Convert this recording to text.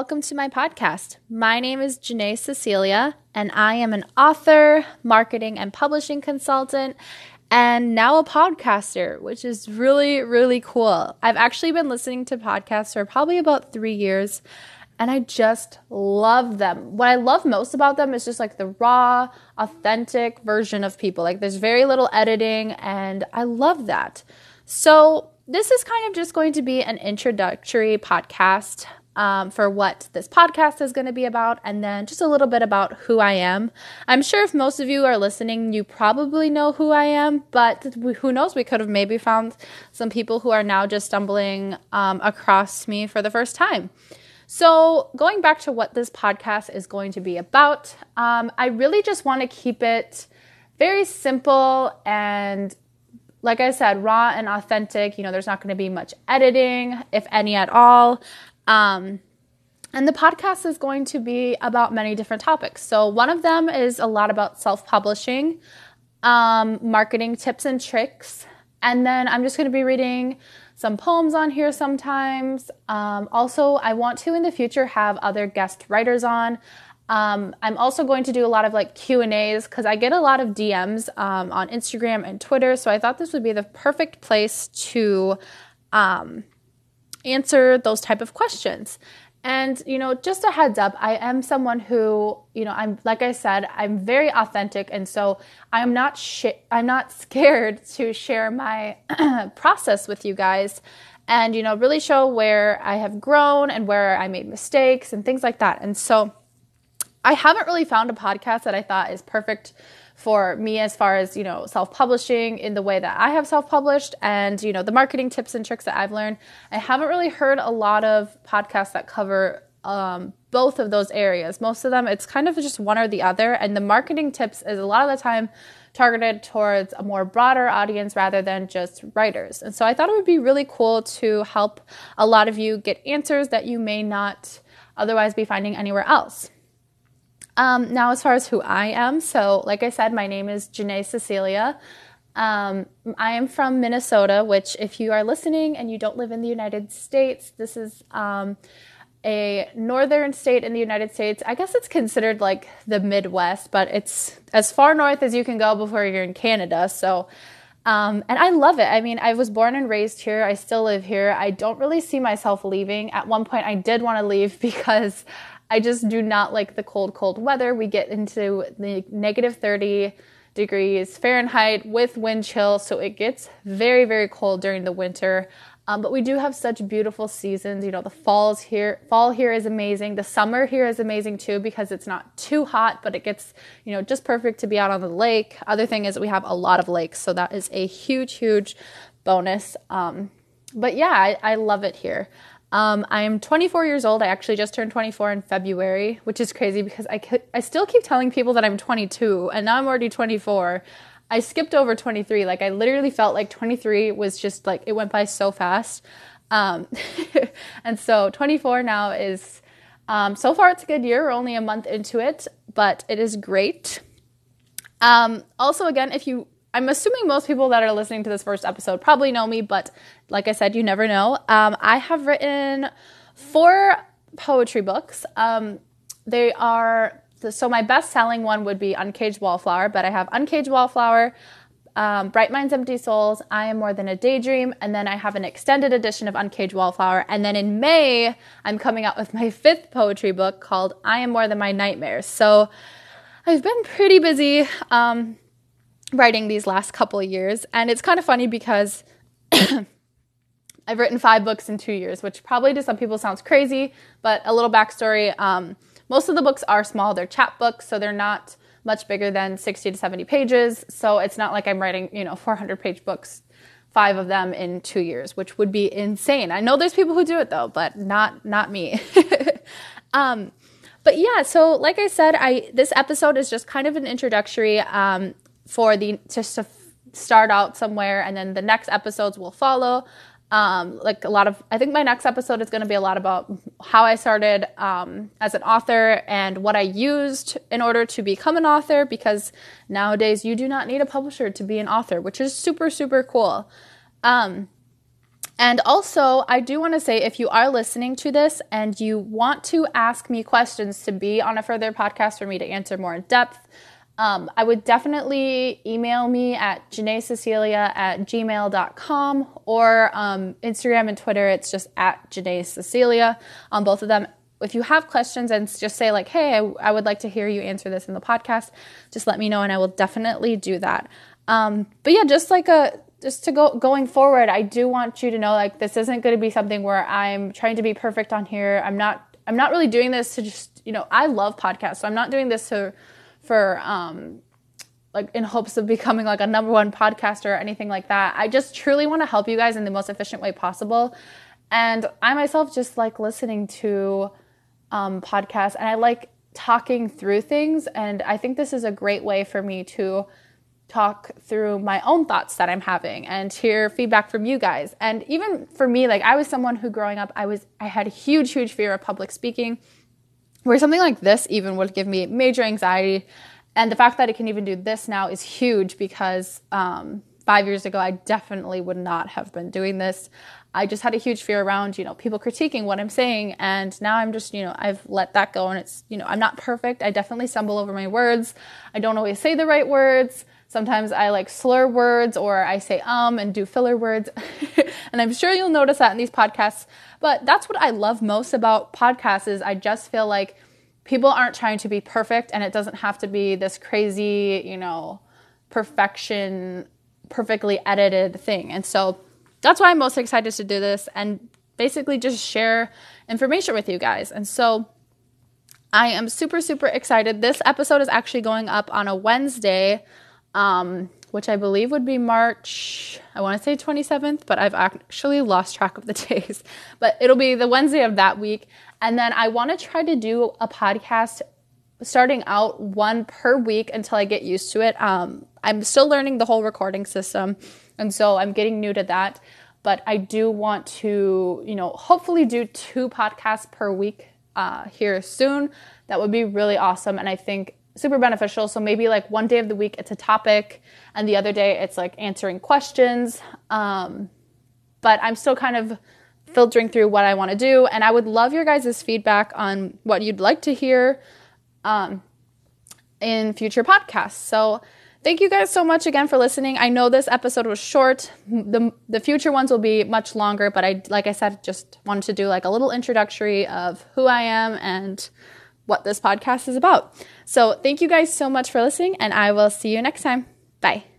welcome to my podcast. My name is Janae Cecilia, and I am an author, marketing and publishing consultant, and now a podcaster, which is really, really cool. I've actually been listening to podcasts for probably about 3 years, and I just love them. What I love most about them is just like the raw, authentic version of people. Like there's very little editing, and I love that. So this is kind of just going to be an introductory podcast for what this podcast is going to be about, and then just a little bit about who I am. I'm sure if most of you are listening, you probably know who I am, but who knows, we could have maybe found some people who are now just stumbling across me for the first time. So going back to what this podcast is going to be about, I really just want to keep it very simple and, like I said, raw and authentic. You know, there's not going to be much editing, if any at all. And the podcast is going to be about many different topics. So one of them is a lot about self-publishing, marketing tips and tricks. And then I'm just going to be reading some poems on here sometimes. Also, I want to in the future have other guest writers on. I'm also going to do a lot of like Q&As because I get a lot of DMs on Instagram and Twitter. So I thought this would be the perfect place to answer those type of questions. And, you know, just a heads up, I am someone who, you know, like I said, I'm very authentic. And so I'm not scared to share my process with you guys and, you know, really show where I have grown and where I made mistakes and things like that. And so I haven't really found a podcast that I thought is perfect for me as far as, you know, self-publishing in the way that I have self-published and, you know, the marketing tips and tricks that I've learned. I haven't really heard a lot of podcasts that cover both of those areas. Most of them, it's kind of just one or the other. And the marketing tips is a lot of the time targeted towards a more broader audience rather than just writers. And so I thought it would be really cool to help a lot of you get answers that you may not otherwise be finding anywhere else. Now, as far as who I am, so like I said, my name is Janae Cecilia. I am from Minnesota, which if you are listening and you don't live in the United States, this is a northern state in the United States. I guess it's considered like the Midwest, but it's as far north as you can go before you're in Canada. So, and I love it. I mean, I was born and raised here. I still live here. I don't really see myself leaving. At one point, I did want to leave because I just do not like the cold weather. We get into the negative 30 degrees Fahrenheit with wind chill, so it gets very, very cold during the winter. But we do have such beautiful seasons. You know, the fall here is amazing. The summer here is amazing too because it's not too hot, but it gets, you know, just perfect to be out on the lake. Other thing is we have a lot of lakes, so that is a huge, huge bonus. But yeah, I love it here. I am 24 years old. I actually just turned 24 in February, which is crazy because I still keep telling people that I'm 22 and now I'm already 24. I skipped over 23. Like I literally felt like 23 was just like, it went by so fast. And so 24 now is, so far it's a good year. We're only a month into it, but it is great. Also, again, I'm assuming most people that are listening to this first episode probably know me, but like I said, you never know. I have written 4 poetry books. So my best-selling one would be Uncaged Wallflower, but I have Uncaged Wallflower, Bright Minds, Empty Souls, I Am More Than a Daydream, and then I have an extended edition of Uncaged Wallflower. And then in May, I'm coming out with my 5th poetry book called I Am More Than My Nightmares. So I've been pretty busy writing these last couple of years. And it's kind of funny because I've written 5 books in 2 years, which probably to some people sounds crazy, but a little backstory. Most of the books are small. They're chapbooks, so they're not much bigger than 60 to 70 pages. So it's not like I'm writing, 400-page books, 5 of them in 2 years, which would be insane. I know there's people who do it though, but not me. But yeah, so like I said, this episode is just kind of an introductory just to start out somewhere, and then the next episodes will follow. I think my next episode is going to be a lot about how I started as an author and what I used in order to become an author, because nowadays you do not need a publisher to be an author, which is super, super cool. And And also, I do want to say, if you are listening to this and you want to ask me questions to be on a further podcast for me to answer more in depth, I would definitely email me at janaececilia@gmail.com, or Instagram and Twitter, it's just at janaececilia on both of them. If you have questions and just say like, hey, I would like to hear you answer this in the podcast, just let me know and I will definitely do that. But yeah, going forward, I do want you to know, like, this isn't going to be something where I'm trying to be perfect on here. I'm not really doing this to just, I love podcasts, so I'm not doing this for like in hopes of becoming like a number one podcaster or anything like that. I just truly want to help you guys in the most efficient way possible. And I myself just like listening to podcasts, and I like talking through things. And I think this is a great way for me to talk through my own thoughts that I'm having and hear feedback from you guys. And even for me, like, I was someone who growing up, I had a huge fear of public speaking, where something like this even would give me major anxiety. And the fact that I can even do this now is huge, because 5 years ago, I definitely would not have been doing this. I just had a huge fear around, people critiquing what I'm saying. And now I'm just, I've let that go. And it's, I'm not perfect. I definitely stumble over my words. I don't always say the right words. Sometimes I like slur words, or I say and do filler words. And I'm sure you'll notice that in these podcasts. But that's what I love most about podcasts, is I just feel like people aren't trying to be perfect, and it doesn't have to be this crazy, perfection, perfectly edited thing. And so that's why I'm most excited to do this and basically just share information with you guys. And so I am super excited. This episode is actually going up on a Wednesday, which I believe would be March, I want to say 27th, but I've actually lost track of the days. But it'll be the Wednesday of that week. And then I want to try to do a podcast starting out one per week until I get used to it. I'm still learning the whole recording system, and so I'm getting new to that. But I do want to, hopefully do 2 podcasts per week here soon. That would be really awesome, and I think super beneficial. So maybe like one day of the week it's a topic, and the other day it's like answering questions. But I'm still kind of filtering through what I want to do, and I would love your guys' feedback on what you'd like to hear in future podcasts. So thank you guys so much again for listening. I know this episode was short. The future ones will be much longer, but like I said, just wanted to do like a little introductory of who I am and what this podcast is about. So thank you guys so much for listening, and I will see you next time. Bye.